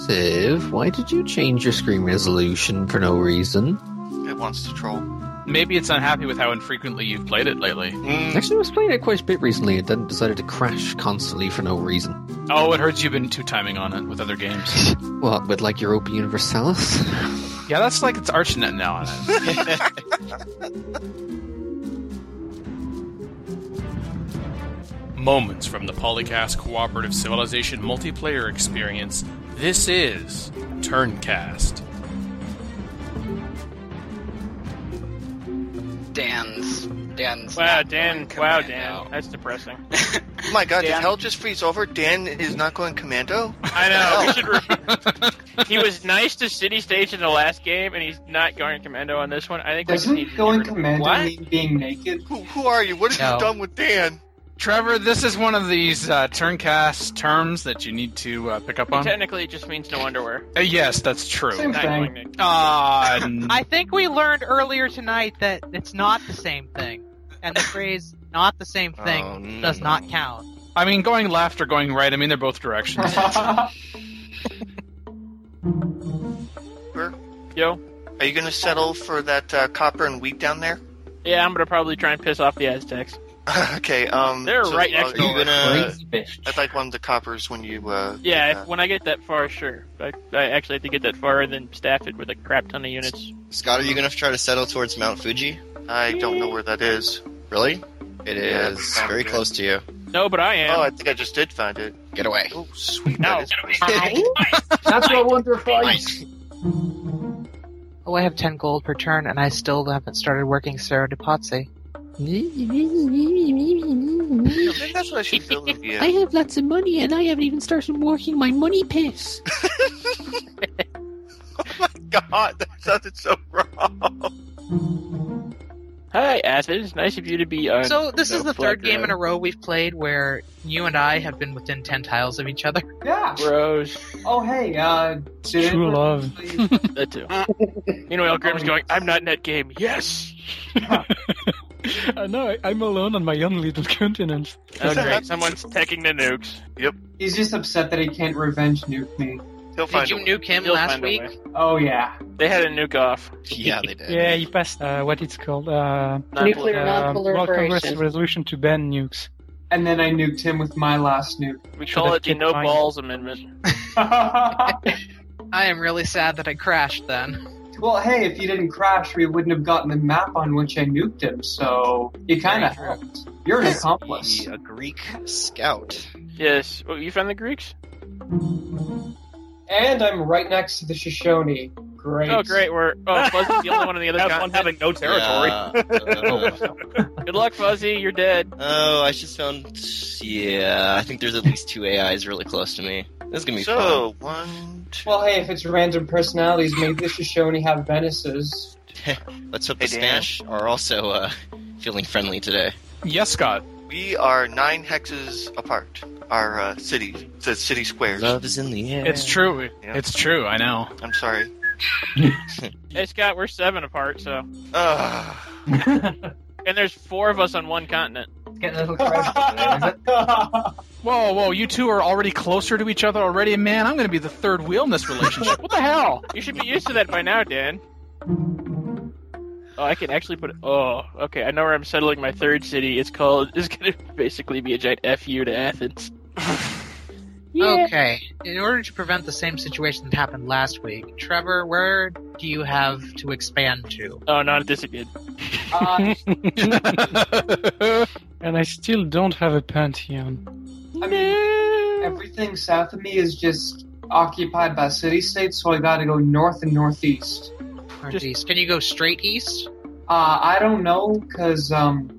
Joseph, why did you change your screen resolution for no reason? It wants to troll. Maybe it's unhappy with how infrequently you've played it lately. Actually, I was playing it quite a bit recently and then decided to crash constantly for no reason. Oh, it hurts you've been two-timing on it with other games. What, with like Europa Universalis? Yeah, that's like it's ArchNet now on it. Moments from the Polycast Cooperative Civilization multiplayer experience. This is Turncast. Dan's. Wow, Dan. That's depressing. Oh my god, did hell just freeze over? Dan is not going commando? I know. We should he was nice to City Stage in the last game, and he's not going commando on this one. I think doesn't going commando mean being naked? Who are you? What have you done with Dan? Trevor, this is one of these Turncast terms that you need to pick up on. Technically, it just means no underwear. Yes, that's true. Same thing. I think we learned earlier tonight that it's not the same thing. And the phrase, not the same thing, does not count. I mean, going left or going right, I mean, they're both directions. Yo? Are you going to settle for that copper and wheat down there? Yeah, I'm going to probably try and piss off the Aztecs. Okay, they're right next door. I'd like one of the coppers when you, when I get that far, sure. I actually have to get that far and then staff it with a crap ton of units. Scott, are you going to try to settle towards Mount Fuji? I don't know where that is. Really? It is very close to you. No, but I am. Oh, I think I just did find it. Get away. Oh, sweet. No. That's what Wonder fights. Oh, I have 10 gold per turn, and I still haven't started working Cerro de Pazzi. I think that's what she's building. I have lots of money, and I haven't even started working my money piss. Oh my god, that sounded so wrong. Hi, Acid. It's nice of you to be on. So, this is the third game in a row we've played where you and I have been within 10 tiles of each other. Yeah. Bros. Oh, hey, True love. That too. Meanwhile, Grim's going, I'm not in that game. Yes! No, I'm alone on my own little continent. Oh, great. Someone's taking the nukes. Yep. He's just upset that he can't revenge nuke me. He'll find Did you nuke him last week? Oh, yeah. They had a nuke off. Yeah, they did. Yeah, he passed what it's called Nuclear World Congress non-proliferation. resolution to ban nukes. And then I nuked him with my last nuke. We call it the No Balls Amendment. I am really sad that I crashed then. Well, hey, if you didn't crash, we wouldn't have gotten the map on which I nuked him, so you kind of helped. You're an accomplice. A Greek scout. Yes. Oh, you found the Greeks? And I'm right next to the Shoshone. Great. Oh, great. Fuzzy's the only one on the other Have fun having no territory. Good luck, Fuzzy. You're dead. Oh, I just found... Yeah, I think there's at least 2 AIs really close to me. This is going to be fun. So, 1, 2... Well, hey, if it's random personalities, maybe the Shoshone have Venices. Let's hope the Spanish are also feeling friendly today. Yes, Scott. We are 9 hexes apart. Our city squares. Love is in the air. It's true. Yeah. It's true, I know. I'm sorry. Hey, Scott, we're 7 apart, so... And there's 4 of us on one continent. Getting a little crazy, Whoa, you two are already closer to each other already? Man, I'm going to be the third wheel in this relationship. What the hell? You should be used to that by now, Dan. Oh, I can actually put... Oh, okay, I know where I'm settling my third city. It's going to basically be a giant FU to Athens. Yeah. Okay, in order to prevent the same situation that happened last week, Trevor, where do you have to expand to? Oh, not this again. And I still don't have a pantheon. I mean, everything south of me is just occupied by city-states, so I gotta go north and northeast. Northeast. Can you go straight east? I don't know, because,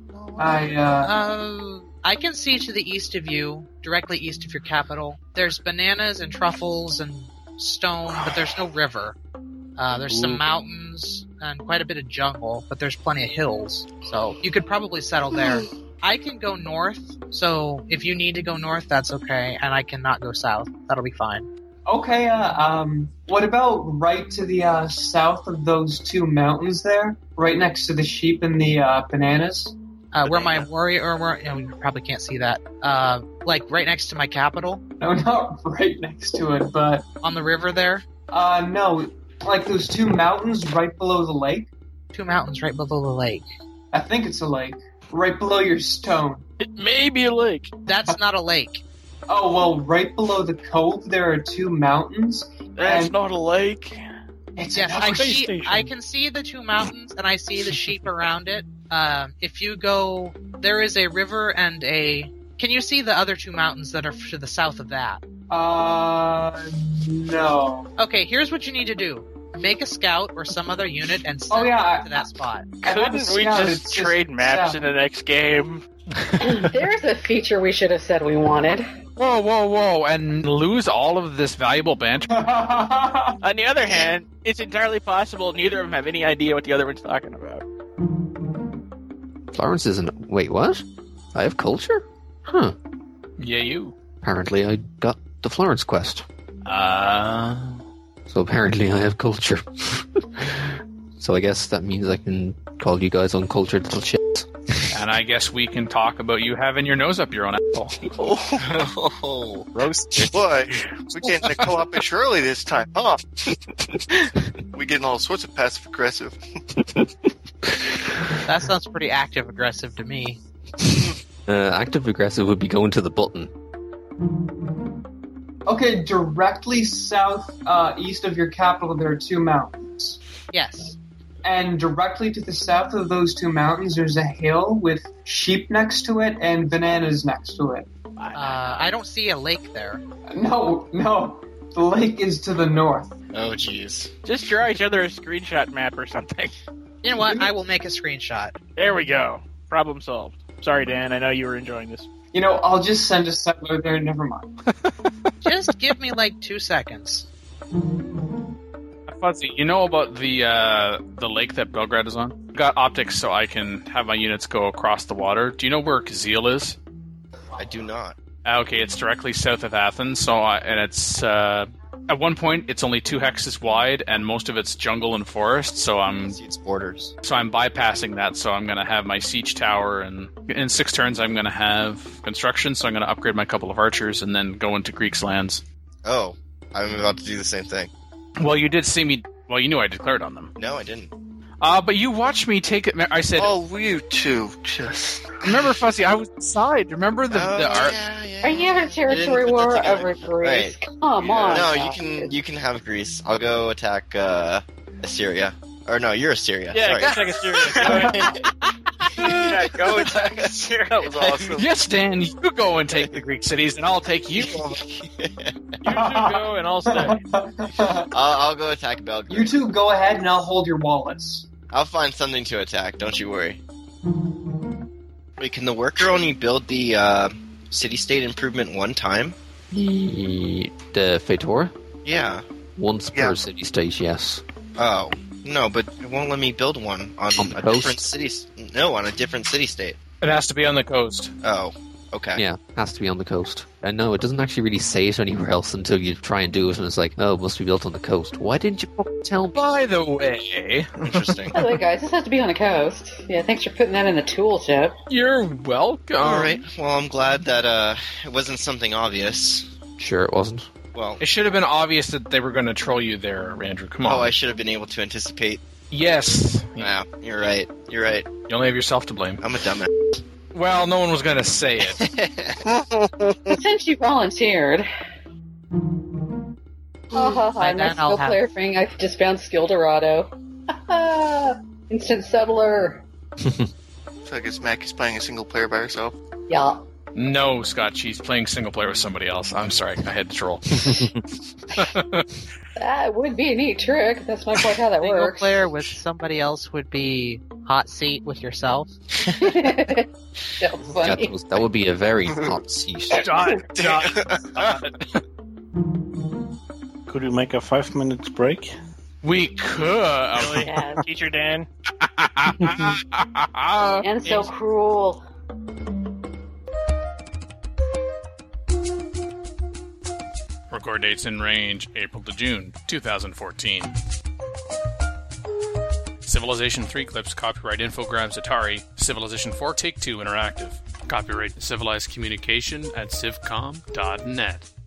I can see to the east of you, directly east of your capital. There's bananas and truffles and stone, but there's no river. There's some mountains and quite a bit of jungle, but there's plenty of hills. So you could probably settle there. I can go north, so if you need to go north, that's okay, and I cannot go south. That'll be fine. Okay, what about right to the, south of those 2 mountains there? Right next to the sheep and the, bananas? Where my warrior, you probably can't see that. Like right next to my capital. No, not right next to it, but on the river there. No, like those 2 mountains right below the lake. 2 mountains right below the lake. I think it's a lake. Right below your stone. It may be a lake. That's not a lake. Oh, well, right below the cove there are 2 mountains. That's and not a lake. It's Yes, another I can see the 2 mountains, and I see the sheep around it. If you go, there is a river and a... Can you see the other 2 mountains that are to the south of that? No. Okay, here's what you need to do. Make a scout or some other unit and send it to that spot. Couldn't we just trade maps in the next game? There's a feature we should have said we wanted. Whoa, and lose all of this valuable banter? On the other hand, it's entirely possible neither of them have any idea what the other one's talking about. Florence isn't... Wait, what? I have culture? Huh. Yeah, you. Apparently I got the Florence quest. So apparently I have culture. So I guess that means I can call you guys uncultured little shits. And I guess we can talk about you having your nose up your own asshole. Oh, roasted. Boy, we're getting the co-op-ish early this time, huh? We're getting all sorts of passive-aggressive. That sounds pretty active-aggressive to me. Active-aggressive would be going to the button. Okay, directly east of your capital there are 2 mountains. Yes. And directly to the south of those 2 mountains, there's a hill with sheep next to it and bananas next to it. I don't see a lake there. No. The lake is to the north. Oh, jeez. Just draw each other a screenshot map or something. You know what? I will make a screenshot. There we go. Problem solved. Sorry, Dan. I know you were enjoying this. You know, I'll just send a settler there. Never mind. Just give me like 2 seconds. Fuzzy, you know about the lake that Belgrade is on? Got optics so I can have my units go across the water. Do you know where Kazil is? I do not. Okay, it's directly south of Athens. And it's at one point it's only 2 hexes wide, and most of it's jungle and forest. So It's borders. So I'm bypassing that. So I'm going to have my siege tower, and in 6 turns I'm going to have construction. So I'm going to upgrade my couple of archers, and then go into Greeks' lands. Oh, I'm about to do the same thing. Well, you did see me. Well, you knew I declared on them. No, I didn't. But you watched me take it. I said, "Oh, you two, just remember, Fuzzy? I was inside. Remember the art? Are you having a territory war over Greece? Right. Come on. No, you can have Greece. I'll go attack Assyria. Or no, you're Assyria. Yeah, Sorry. go attack Assyria. Yeah, go attack Assyria. That was awesome. Yes, Dan, you go and take the Greek cities, and I'll take you. You two go, and I'll stay. I'll go attack Belgrade. You 2 go ahead, and I'll hold your wallets. I'll find something to attack. Don't you worry. Wait, can the worker only build the city-state improvement one time? The Fetor? Yeah. Once per city-state, yes. Oh. No, but it won't let me build one on a coast? different city. No, on a different city-state. It has to be on the coast. Oh, okay. Yeah, has to be on the coast. And no, it doesn't actually really say it anywhere else until you try and do it, and it's like, oh, it must be built on the coast. Why didn't you fucking tell me? By the way, Interesting. By the way, guys, this has to be on the coast. Yeah, thanks for putting that in the tool tip. You're welcome. All right. Well, I'm glad that it wasn't something obvious. Sure, it wasn't. Well, It should have been obvious that they were going to troll you there, Andrew. Come on. I should have been able to anticipate. Yes. Yeah, you're right. You're right. You only have yourself to blame. I'm a dumbass. Well, no one was going to say it. Since you volunteered. By My then skill have- player thing, I've just found Skildorado. Instant settler. so I guess Mackie's playing a single player by herself. Yeah. No, Scott, she's playing single player with somebody else. I'm sorry, I had to troll. That would be a neat trick. That's not quite how that Single works. player with somebody else would be hot seat with yourself. That was funny. That would be a very hot seat. Could we make a 5 minutes break? We could. Really? Yeah. Teacher Dan. And so cruel. Record dates in range April to June 2014. Civilization 3 clips, copyright Infogrames Atari, Civilization 4 Take-Two Interactive. Copyright Civilized Communication at civcom.net.